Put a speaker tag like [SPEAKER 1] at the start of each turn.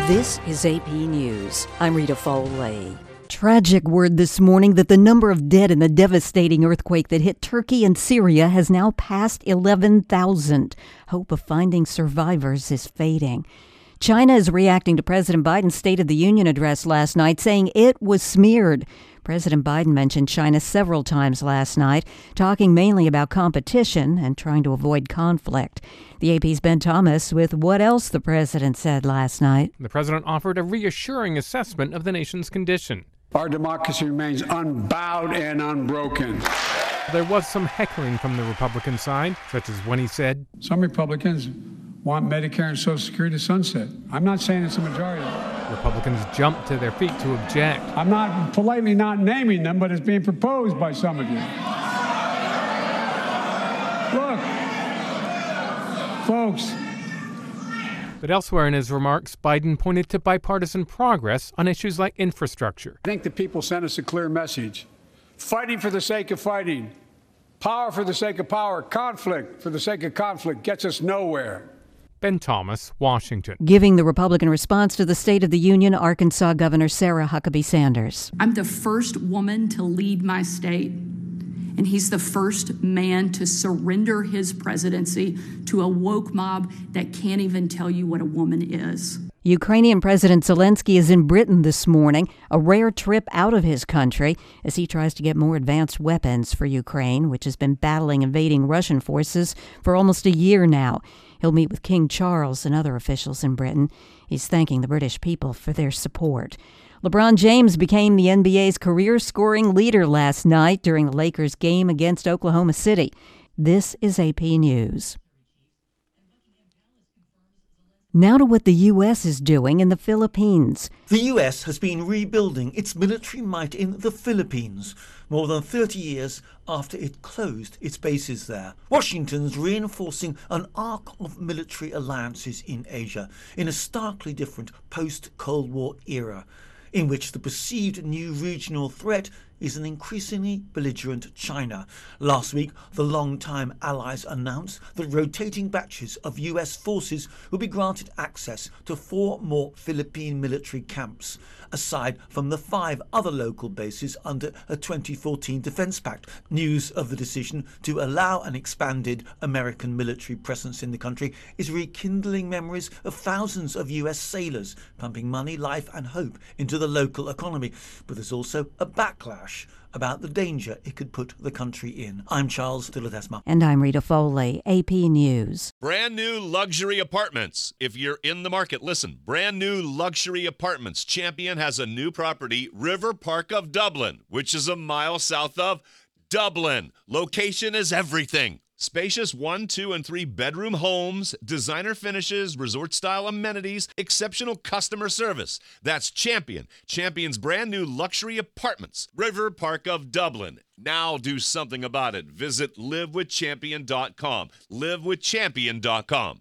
[SPEAKER 1] This is AP News. I'm Rita Foley. Tragic word this morning that the number of dead in the devastating earthquake that hit Turkey and Syria has now passed 11,000. Hope of finding survivors is fading. China is reacting to President Biden's State of the Union address last night, saying it was smeared. President Biden mentioned China several times last night, talking mainly about competition and trying to avoid conflict. The AP's Ben Thomas with what else the president said last night.
[SPEAKER 2] The president offered a reassuring assessment of the nation's condition.
[SPEAKER 3] Our democracy remains unbowed and unbroken.
[SPEAKER 2] There was some heckling from the Republican side, such as when he said,
[SPEAKER 3] Some Republicans want Medicare and Social Security to sunset. I'm not saying it's a majority.
[SPEAKER 2] Republicans jumped to their feet to object.
[SPEAKER 3] I'm not politely not naming them, but it's being proposed by some of you. Look, folks.
[SPEAKER 2] But elsewhere in his remarks, Biden pointed to bipartisan progress on issues like infrastructure.
[SPEAKER 3] I think the people sent us a clear message. Fighting for the sake of fighting, power for the sake of power, conflict for the sake of conflict gets us nowhere.
[SPEAKER 2] Ben Thomas, Washington.
[SPEAKER 1] Giving the Republican response to the State of the Union, Arkansas Governor Sarah Huckabee Sanders.
[SPEAKER 4] I'm the first woman to lead my state, and he's the first man to surrender his presidency to a woke mob that can't even tell you what a woman is.
[SPEAKER 1] Ukrainian President Zelensky is in Britain this morning, a rare trip out of his country as he tries to get more advanced weapons for Ukraine, which has been battling invading Russian forces for almost a year now. He'll meet with King Charles and other officials in Britain. He's thanking the British people for their support. LeBron James became the NBA's career scoring leader last night during the Lakers game against Oklahoma City. This is AP News. Now to what the U.S. is doing in the Philippines.
[SPEAKER 5] The U.S. has been rebuilding its military might in the Philippines, more than 30 years after it closed its bases there. Washington's reinforcing an arc of military alliances in Asia in a starkly different post-Cold War era, in which the perceived new regional threat is an increasingly belligerent China. Last week, the longtime allies announced that rotating batches of US forces will be granted access to 4 more Philippine military camps, aside from the 5 other local bases under a 2014 Defense Pact. News of the decision to allow an expanded American military presence in the country is rekindling memories of thousands of US sailors, pumping money, life and hope into the local economy. But there's also a backlash about the danger it could put the country in. I'm Charles de Ledesma.
[SPEAKER 1] And I'm Rita Foley, AP News.
[SPEAKER 6] Brand new luxury apartments. If you're in the market, listen. Brand new luxury apartments. Champion has a new property, River Park of Dublin, which is a mile south of Dublin. Location is everything. Spacious 1, 2, and 3 bedroom homes, designer finishes, resort-style amenities, exceptional customer service. That's Champion. Champion's brand new luxury apartments. River Park of Dublin. Now do something about it. Visit livewithchampion.com. livewithchampion.com.